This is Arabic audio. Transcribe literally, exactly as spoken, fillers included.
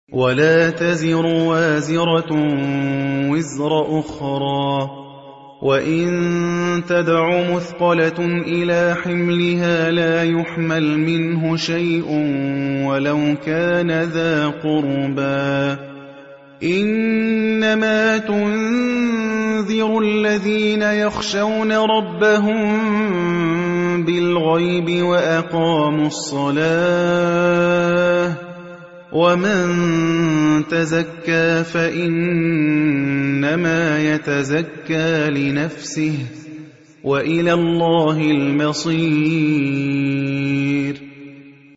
ولا تزر وازرة وزر أخرى وإن تدع مثقلة إلى حملها لا يحمل منه شيء ولو كان ذا قربى إنما تنذر الذين يخشون ربهم بالغيب وأقاموا الصلاة ومن تزكى فإنما يتزكى لنفسه وإلى الله المصير